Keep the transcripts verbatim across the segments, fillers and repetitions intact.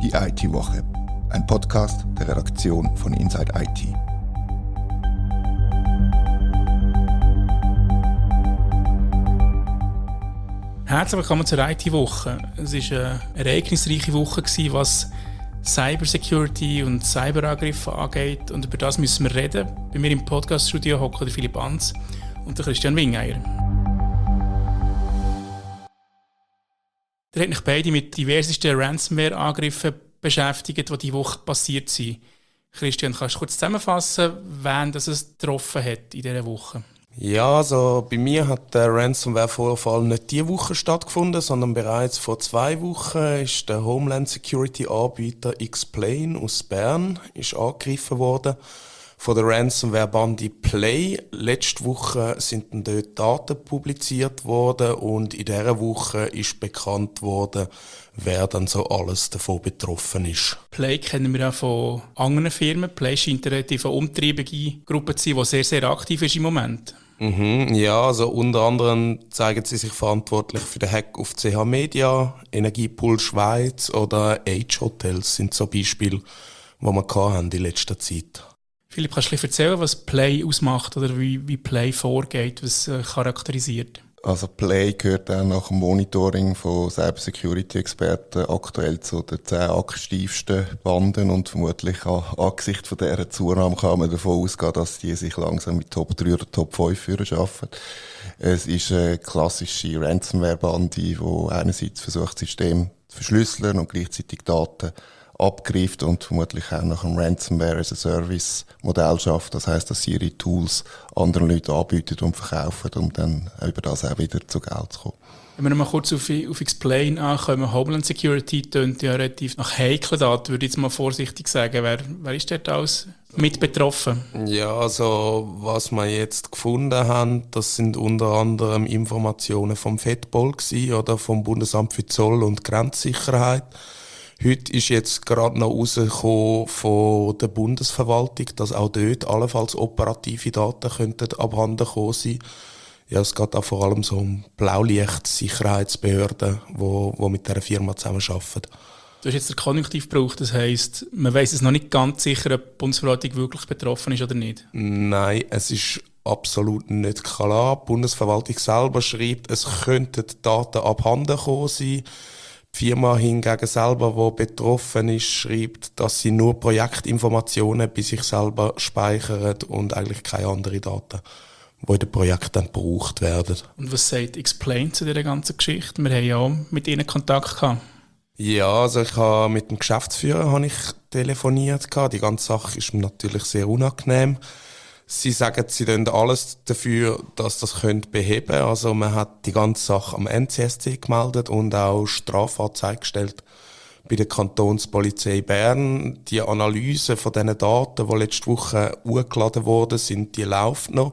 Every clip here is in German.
Die I T-Woche, ein Podcast der Redaktion von Inside I T. Herzlich willkommen zur I T-Woche. Es war eine ereignisreiche Woche, was Cybersecurity und Cyberangriffe angeht. Und über das müssen wir reden. Bei mir im Podcast-Studio hocken der Philipp Anz und der Christian Wingeier. Ihr habt euch beide mit diversesten Ransomware-Angriffen beschäftigt, die diese Woche passiert sind. Christian, kannst du kurz zusammenfassen, wen das es getroffen hat in dieser Woche? Ja, also bei mir hat der Ransomware-Vorfall nicht diese Woche stattgefunden, sondern bereits vor zwei Wochen ist der Homeland Security-Anbieter X-Plane aus Bern ist angegriffen worden von der Ransomware-Bande Play. Letzte Woche sind dann dort Daten publiziert worden und in dieser Woche ist bekannt worden, wer dann so alles davon betroffen ist. Play kennen wir ja von anderen Firmen. Play scheint eine relativ umtriebige Gruppe zu sein, die sehr, sehr aktiv ist im Moment. Mhm, ja, also unter anderem zeigen sie sich verantwortlich für den Hack auf C H Media, Energiepool Schweiz oder Age Hotels sind so Beispiele, die wir hatten in letzter Zeit. Philipp, kannst du ein bisschen erzählen, was Play ausmacht oder wie, wie Play vorgeht, was äh, charakterisiert? Also Play gehört auch nach dem Monitoring von Cybersecurity-Experten aktuell zu den zehn aktivsten Banden und vermutlich an, angesichts von dieser Zunahme kann man davon ausgehen, dass die sich langsam mit Top drei oder Top fünf führen schaffen. Es ist eine klassische Ransomware-Bande, die einerseits versucht, das System zu verschlüsseln und gleichzeitig Daten abgreift und vermutlich auch nach einem Ransomware as a Service Modell schafft. Das heisst, dass sie ihre Tools anderen Leuten anbieten und verkaufen, um dann über das auch wieder zu Geld zu kommen. Wenn wir noch mal kurz auf, auf X-Plane ankommen, Homeland Security tönt ja relativ nach heiklen Daten, würde ich jetzt mal vorsichtig sagen. Wer, wer ist dort alles mit betroffen? Ja, also was wir jetzt gefunden haben, das sind unter anderem Informationen vom Fedpol gewesen, oder vom Bundesamt für Zoll- und Grenzsicherheit. Heute ist jetzt gerade noch rausgekommen von der Bundesverwaltung, dass auch dort allenfalls operative Daten könnten abhanden kommen sein. Ja, es geht auch vor allem so um Blaulicht-Sicherheitsbehörden, die wo, wo mit dieser Firma zusammenarbeiten. Du hast jetzt den Konjunktiv gebraucht, das heisst, man weiss es noch nicht ganz sicher, ob die Bundesverwaltung wirklich betroffen ist oder nicht? Nein, es ist absolut nicht klar. Die Bundesverwaltung selber schreibt, es könnten Daten abhanden kommen sein. Die Firma hingegen selber, die betroffen ist, schreibt, dass sie nur Projektinformationen bei sich selber speichern und eigentlich keine anderen Daten, die in dem Projekt dann gebraucht werden. Und was sagt X-Plane zu dieser ganzen Geschichte? Wir haben ja auch mit ihnen Kontakt gehabt. Ja, also ich habe mit dem Geschäftsführer habe ich telefoniert. Die ganze Sache ist mir natürlich sehr unangenehm. Sie sagen, sie tun alles dafür, dass das beheben können. Also man hat die ganze Sache am N C S C gemeldet und auch Strafanzeige gestellt bei der Kantonspolizei Bern. Die Analyse von diesen Daten, die letzte Woche hochgeladen wurden, sind, die läuft noch.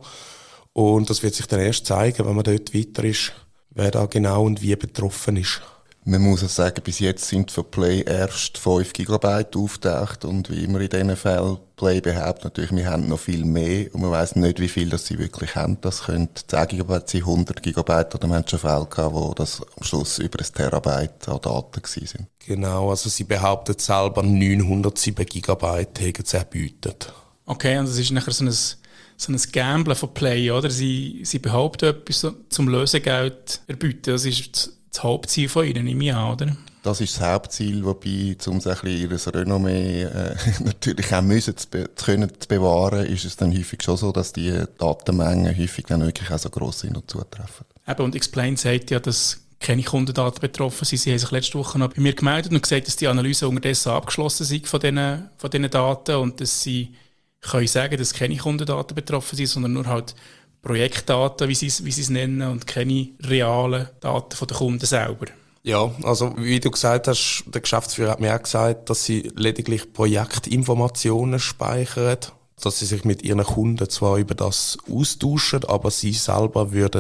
Und das wird sich dann erst zeigen, wenn man dort weiter ist, wer da genau und wie betroffen ist. Man muss auch sagen, bis jetzt sind für Play erst fünf Gigabyte auftaucht und wie immer in diesen Fällen Play behauptet natürlich, wir haben noch viel mehr und man weiss nicht, wie viel das sie wirklich haben. Das könnte zehn Gigabyte sein, hundert Gigabyte oder wir haben schon Fälle gehabt, wo das am Schluss über ein Terabyte an Daten gewesen sind. Genau, also sie behaupten selber neunhundertsieben Gigabyte hätten sie erbietet. Okay, und das ist nachher so ein, so ein Gamblen von Play, oder? Sie, sie behaupten etwas zum Lösegeld erbieten, das ist das Hauptziel von Ihnen, nehme ich an, oder? Das ist das Hauptziel, wobei, um so ein bisschen ihr Renommee äh, natürlich auch müssen zu, be- zu können zu bewahren, ist es dann häufig schon so, dass die Datenmengen häufig dann wirklich auch so gross sind und zutreffen. Eben, und X-Plane sagt ja, dass keine Kundendaten betroffen sind. Sie haben sich letzte Woche noch bei mir gemeldet und gesagt, dass die Analyse unterdessen abgeschlossen sind von diesen, von diesen Daten und dass sie können sagen, dass keine Kundendaten betroffen sind, sondern nur halt Projektdaten, wie sie es, wie sie es nennen, und keine realen Daten von den Kunden selber. Ja, also wie du gesagt hast, der Geschäftsführer hat mir auch gesagt, dass sie lediglich Projektinformationen speichern, dass sie sich mit ihren Kunden zwar über das austauschen, aber sie selber würden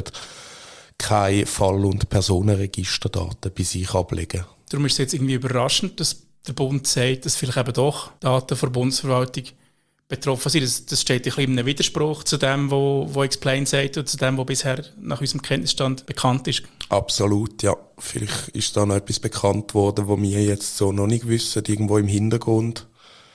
keine Fall- und Personenregisterdaten bei sich ablegen. Darum ist es jetzt irgendwie überraschend, dass der Bund sagt, dass vielleicht eben doch Daten von der Bundesverwaltung betroffen sind. Das, das steht ein bisschen in einem Widerspruch zu dem, was Explain sagt und zu dem, was bisher nach unserem Kenntnisstand bekannt ist. Absolut, ja. Vielleicht ist da noch etwas bekannt worden, was wir jetzt so noch nicht wissen, irgendwo im Hintergrund,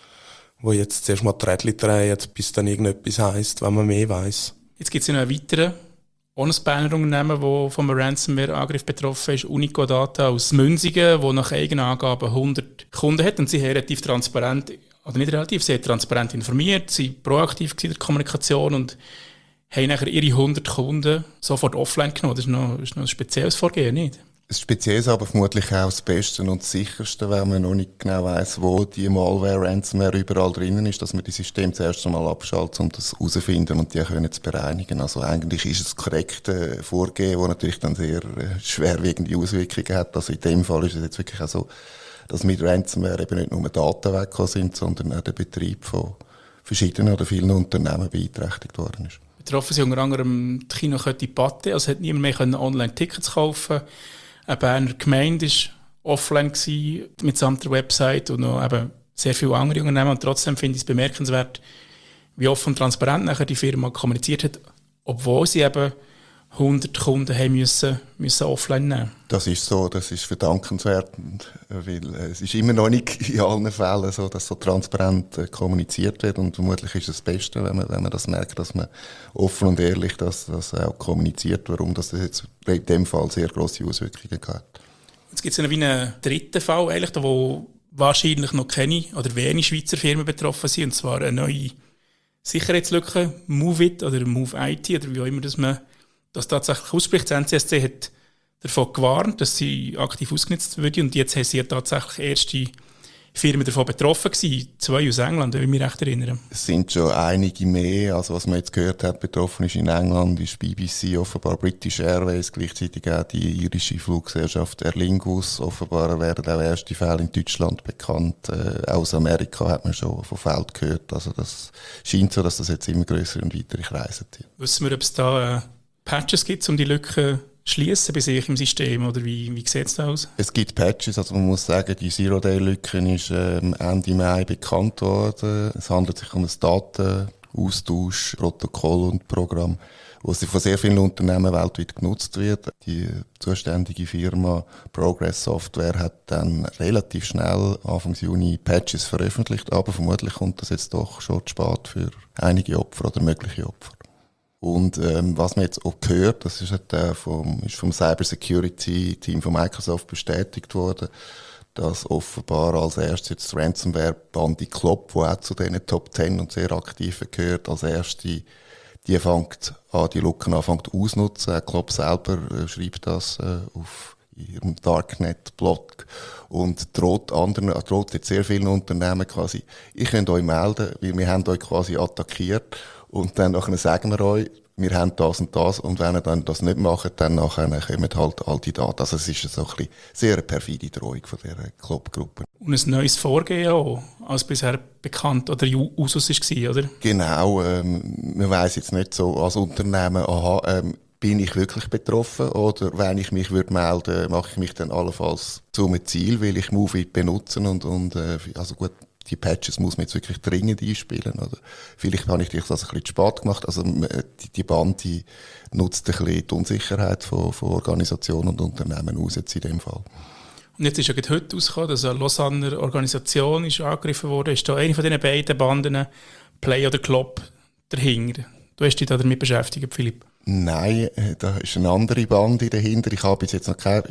wo jetzt zuerst mal die Rädchen drehen, bis dann irgendetwas heisst, wenn man mehr weiss. Jetzt gibt es ja noch einen weiteren, auch ein Berner Unternehmen, das vom Ransomware-Angriff betroffen ist, Unico Data aus Münzigen, das nach eigenen Angaben hundert Kunden hat. Und sie haben relativ transparent, oder nicht relativ, sie haben transparent informiert, sie waren proaktiv in der Kommunikation und haben nachher ihre hundert Kunden sofort offline genommen. Das ist noch, das ist noch ein spezielles Vorgehen, nicht? Das Spezielle ist aber vermutlich auch das Beste und das Sicherste, weil man noch nicht genau weiss, wo die Malware, Ransomware überall drinnen ist, dass man die Systeme zuerst einmal abschaltet, um das herauszufinden und die können zu bereinigen. Also eigentlich ist es das korrekte Vorgehen, das natürlich dann sehr schwerwiegende Auswirkungen hat. Also in dem Fall ist es jetzt wirklich auch so, dass mit Ransomware eben nicht nur Daten weggekommen sind, sondern auch der Betrieb von verschiedenen oder vielen Unternehmen beeinträchtigt worden ist. Betroffen sind unter anderem die Kinokette Pathé, also hat niemand mehr Online-Tickets kaufen. Eine Berner Gemeinde war offline mitsamt der Website und noch eben sehr viele andere Unternehmen. Und trotzdem finde ich es bemerkenswert, wie offen und transparent nachher die Firma kommuniziert hat, obwohl sie eben hundert Kunden haben müssen, müssen offline nehmen. Das ist so, das ist verdankenswert, weil es ist immer noch nicht in allen Fällen so, dass so transparent äh, kommuniziert wird und vermutlich ist es das Beste, wenn man, wenn man das merkt, dass man offen und ehrlich das, das auch kommuniziert, warum das jetzt in dem Fall sehr grosse Auswirkungen hat. Jetzt gibt es einen, wie einen dritten Fall, eigentlich, wo wahrscheinlich noch keine oder wenige Schweizer Firmen betroffen sind, und zwar eine neue Sicherheitslücke, MoveIt oder MoveIT oder wie auch immer das man das tatsächlich ausspricht. Das N C S C hat davon gewarnt, dass sie aktiv ausgenutzt würde und jetzt haben sie ja tatsächlich erste Firmen davon betroffen gewesen, zwei aus England, wenn ich mich recht erinnere. Es sind schon einige mehr, also was man jetzt gehört hat, betroffen ist in England, ist B B C, offenbar British Airways, gleichzeitig auch die irische Fluggesellschaft Aer Lingus, offenbar werden auch erste Fälle in Deutschland bekannt, äh, aus Amerika hat man schon von Fällen gehört, also das scheint so, dass das jetzt immer größer und weitere Kreise zieht. Wissen wir, ob es da äh, Patches gibt, um die Lücken schließen bei sich im System, oder wie, wie sieht es da aus? Es gibt Patches, also man muss sagen, die Zero-Day-Lücke ist ähm, Ende Mai bekannt worden. Es handelt sich um ein Datenaustausch, Protokoll und Programm, das von sehr vielen Unternehmen weltweit genutzt wird. Die zuständige Firma Progress Software hat dann relativ schnell Anfang Juni Patches veröffentlicht, aber vermutlich kommt das jetzt doch schon zu spät für einige Opfer oder mögliche Opfer. Und ähm, was man jetzt auch gehört, das ist, äh, vom, ist vom Cybersecurity-Team von Microsoft bestätigt worden, dass offenbar als erstes jetzt Ransomware-Bande Klopp, die auch zu diesen Top zehn und sehr aktiven gehört, als erste, die fängt an, die Lücken anfängt ausnutzen. Klopp selber äh, schreibt das äh, auf ihrem Darknet-Blog und droht anderen, droht jetzt sehr vielen Unternehmen quasi, ihr könnt euch melden, weil wir haben euch quasi attackiert. Und dann nachher sagen wir euch, wir haben das und das, und wenn ihr dann das nicht macht, dann nachher kommen halt all die Daten. Also es ist so ein bisschen sehr eine perfide Drohung von dieser Clubgruppe. Und ein neues Vorgehen auch, als bisher bekannt oder Usus war, oder? Genau, ähm, man weiss jetzt nicht so als Unternehmen, aha, ähm, bin ich wirklich betroffen, oder wenn ich mich würde melden, mache ich mich dann allenfalls zum Ziel, weil ich MoveIt benutzen und, und äh, also gut, die Patches muss man jetzt wirklich dringend einspielen, oder? Vielleicht habe ich das ein bisschen zu spät gemacht. Also, die, die Bande nutzt ein bisschen die Unsicherheit von, von Organisationen und Unternehmen aus, jetzt in dem Fall. Und jetzt ist ja gerade heute rausgekommen, dass eine Lausanner Organisation ist angegriffen wurde. Ist da eine von diesen beiden Banden, Play oder Klopp, dahinter? Du hast dich da damit beschäftigt, Philipp? Nein, da ist eine andere Bande dahinter. Ich habe bis jetzt noch keine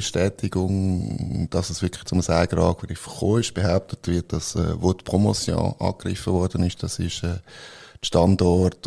Bestätigung, dass es wirklich zum Sägerangriff gekommen ist. Behauptet wird, dass, äh, wo die Promotion angegriffen worden ist, das ist äh, die Standort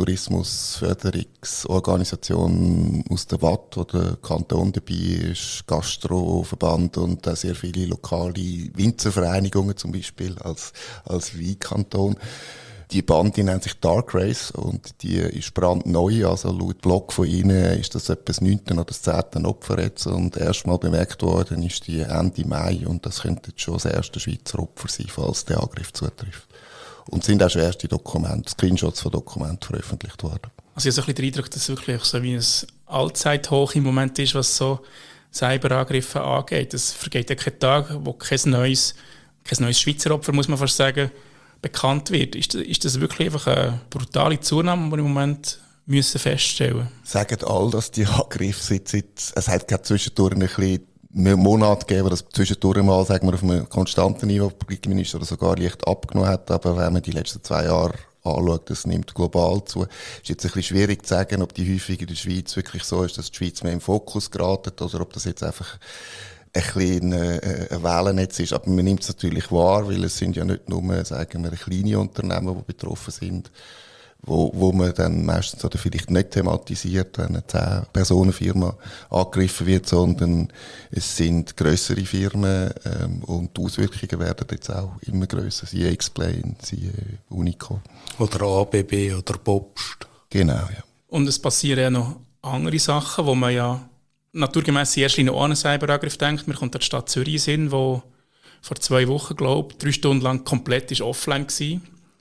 Tourismusförderungsorganisation aus der Watt, wo der Kanton dabei ist, Gastroverband und auch sehr viele lokale Winzervereinigungen zum Beispiel als, als Weinkanton. Die Bande nennt sich Dark Race und die ist brandneu, also laut Blog von ihnen ist das etwa das neunte oder das zehnte Opfer jetzt und erstmal bemerkt worden ist die Ende Mai und das könnte jetzt schon das erste Schweizer Opfer sein, falls der Angriff zutrifft. Und sind auch schon erste Dokumente, Screenshots von Dokumenten veröffentlicht worden. Also ich habe so ein bisschen den Eindruck, dass es wirklich so wie ein Allzeithoch im Moment ist, was so Cyberangriffe angeht. Es vergeht ja kein Tag, wo kein neues, kein neues Schweizer Opfer, muss man fast sagen, bekannt wird. Ist das, ist das wirklich einfach eine brutale Zunahme, die wir im Moment müssen feststellen müssen? Sagen alle, dass die Angriffe seit, seit es hat gerade zwischendurch ein bisschen Monate gegeben, das zwischendurch mal, sagen wir, auf einem konstanten Niveau, Politikminister oder sogar leicht abgenommen hat, aber wenn man die letzten zwei Jahre anschaut, das nimmt global zu. Es ist jetzt ein bisschen schwierig zu sagen, ob die häufig in der Schweiz wirklich so ist, dass die Schweiz mehr im Fokus geraten oder ob das jetzt einfach ein bisschen ein, ein Wählennetz ist. Aber man nimmt es natürlich wahr, weil es sind ja nicht nur, sagen wir, kleine Unternehmen, die betroffen sind, wo, wo man dann meistens oder vielleicht nicht thematisiert, wenn eine zehn-Personen-Firma angegriffen wird, sondern es sind grössere Firmen ähm, und die Auswirkungen werden jetzt auch immer grösser. Siehe Explain, siehe Unico. Oder A B B oder Bobst. Genau, ja. Und es passieren ja noch andere Sachen, wo man ja naturgemäss in erster Linie auch an einen Cyberangriff denkt. Man kommt an die Stadt Zürich hin, wo vor zwei Wochen, glaube ich, drei Stunden lang komplett ist offline war.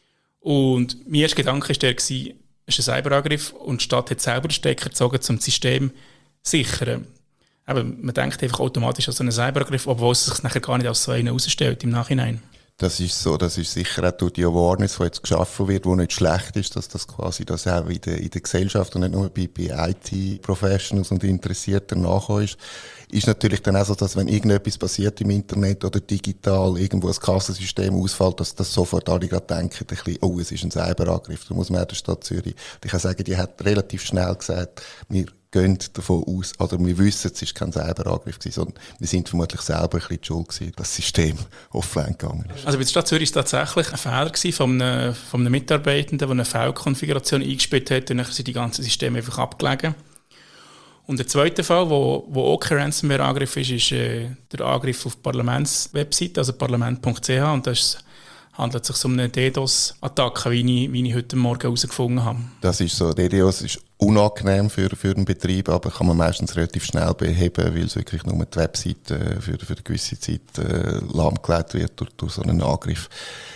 Und mein erster Gedanke war der, es ist ein Cyberangriff und die Stadt hat selber den Stecker gezogen, um das System zu sichern. Aber man denkt einfach automatisch an so einen Cyberangriff, obwohl es sich nachher gar nicht als so einen herausstellt im Nachhinein. Das ist so, das ist sicher auch durch die Awareness, die jetzt geschaffen wird, die nicht schlecht ist, dass das quasi das auch in der, in der Gesellschaft und nicht nur bei, bei I T-Professionals und Interessierten nachkommt, ist, ist natürlich dann auch so, dass wenn irgendetwas passiert im Internet oder digital, irgendwo ein Kassensystem ausfällt, dass das sofort alle gerade denken, ein bisschen, oh, es ist ein Cyberangriff. Da muss man auch der Stadt Zürich, ich kann sagen, die hat relativ schnell gesagt, wir gehen davon aus, oder wir wissen, es war kein Cyberangriff gewesen, sondern wir sind vermutlich selber ein bisschen die Schuld gewesen, dass das System offline gegangen ist. Also bei der Stadt Zürich war es tatsächlich ein Fehler gewesen von einem, von einem Mitarbeitenden, der eine Fehlkonfiguration eingespielt hat und dann sind die ganzen Systeme einfach abgelegen. Und der zweite Fall, wo, wo auch kein Ransomware-Angriff ist, ist äh, der Angriff auf die Parlamentswebseite, also parlament punkt c h, und das handelt es sich um eine DDoS-Attacke, wie ich, wie ich heute Morgen herausgefunden habe. Das ist so, DDoS ist unangenehm für, für den Betrieb, aber kann man meistens relativ schnell beheben, weil es wirklich nur die Webseite für, für eine gewisse Zeit äh, lahmgelegt wird durch, durch so einen Angriff.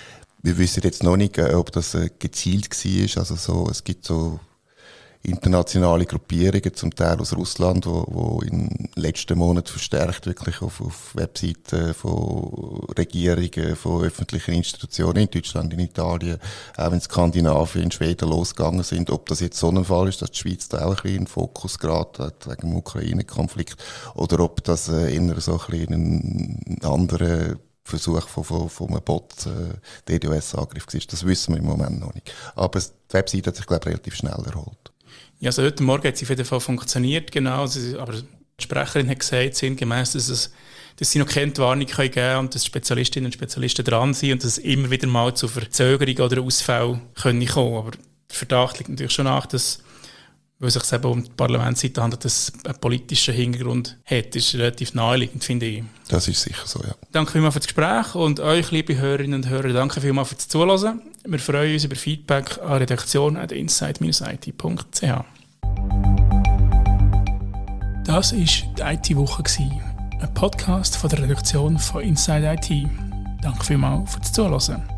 Wir wissen jetzt noch nicht, ob das äh, gezielt war, also so, es gibt so internationale Gruppierungen, zum Teil aus Russland, wo, wo in den letzten Monaten verstärkt wirklich auf, auf Webseiten von Regierungen, von öffentlichen Institutionen in Deutschland, in Italien, auch in Skandinavien, in Schweden losgegangen sind. Ob das jetzt so ein Fall ist, dass die Schweiz da auch ein bisschen in den Fokus geraten hat wegen dem Ukraine-Konflikt, oder ob das äh, eher so ein bisschen ein anderer Versuch von, von, von einem Bot, äh, DDoS-Angriff war. Das wissen wir im Moment noch nicht. Aber die Webseite hat sich, glaube ich, relativ schnell erholt. Ja, also heute Morgen hat es auf jeden Fall funktioniert, genau. Aber die Sprecherin hat gesagt, sinngemäss, dass, es, dass sie noch keine Warnung geben können und dass Spezialistinnen und Spezialisten dran sind und dass es immer wieder mal zu Verzögerungen oder Ausfällen kommen können. Aber der Verdacht liegt natürlich schon nach, dass, weil es sich eben um die Parlamentsseite handelt, dass es einen politischen Hintergrund hat. Das ist relativ naheliegend, finde ich. Das ist sicher so, ja. Danke vielmals für das Gespräch und euch, liebe Hörerinnen und Hörer, danke vielmals fürs Zuhören. Wir freuen uns über Feedback an redaktion at insight dash i t punkt c h. Das war die I T-Woche, ein Podcast von der Redaktion von Inside I T. Danke vielmals fürs Zuhören.